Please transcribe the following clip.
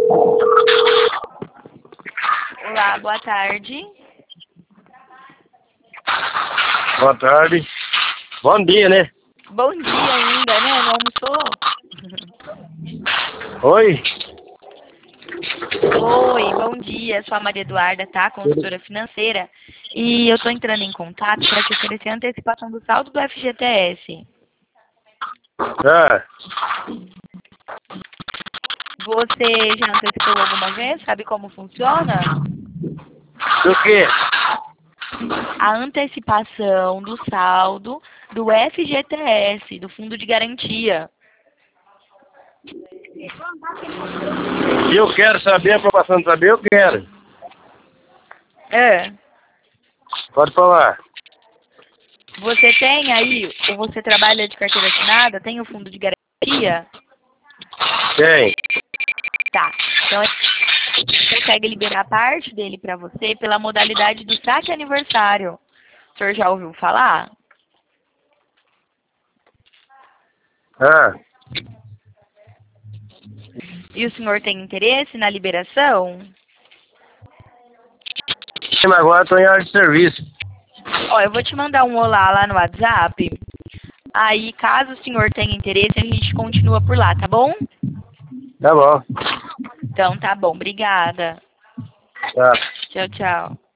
Olá, boa tarde. Boa tarde. Bom dia, né? Bom dia ainda, né? Não almoçou? Oi? Oi, bom dia. Sou a Maria Eduarda, tá? Consultora financeira. E eu tô entrando em contato para te oferecer a antecipação do saldo do FGTS. Ah, Você já antecipou alguma vez? Sabe como funciona? do quê? A antecipação do saldo do FGTS, do Fundo de Garantia. Se eu quero saber, a população não saber, eu quero. É. Pode falar. Você tem aí, ou você trabalha de carteira assinada, tem o Fundo de Garantia? Tem. Tá. Então, a gente consegue liberar parte dele para você pela modalidade do saque aniversário. O senhor já ouviu falar? Ah, E o senhor tem interesse na liberação? mas agora estou em área de serviço. Ó, eu vou te mandar um olá lá no WhatsApp. Aí, caso o senhor tenha interesse, a gente continua por lá, tá bom? Tá bom. Então, tá bom. Obrigada. Tá. Tchau, tchau.